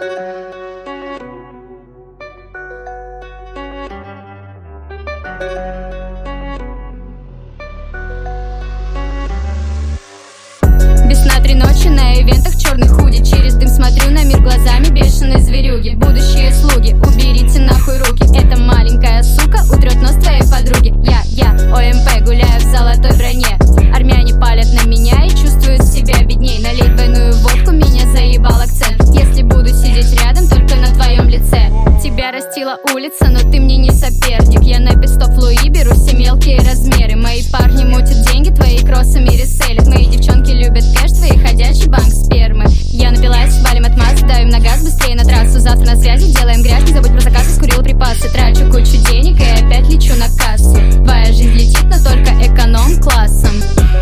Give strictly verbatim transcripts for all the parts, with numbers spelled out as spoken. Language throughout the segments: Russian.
Без сна три ночи на ивентах, черный худи. Через дым смотрю на мир глазами бешеной зверюги. Будущие слуги, уберите нахуй руки. Эта маленькая сука утрет нос твоей подруги. Я, я, ОМП, гуляю в золотой броне. Армяне палят на меня и чувствуют себя бедней. Налить двойную водку, меня заебал акцент. Если буду сидеть рядом, только на твоем лице. Тебя растила улица, но ты мне не соперник. Я на пистоп Луи беру все мелкие размеры. Мои парни мутят деньги, твои кроссами реселят. Мои девчонки любят кэш, твои ходячий банк спермы. Я напилась, валим отмаз, давим на газ, быстрее на трассу. Завтра на связи, делаем грязь, не забудь про заказ, скурила припасы. Трачу кучу денег и опять лечу на кассу. Твоя жизнь летит, но только эконом-классом.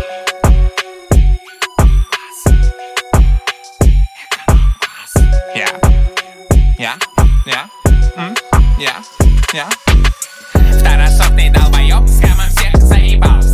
Я, я, я, я, я. Второсортный долбоёб, с хамом всех заебался.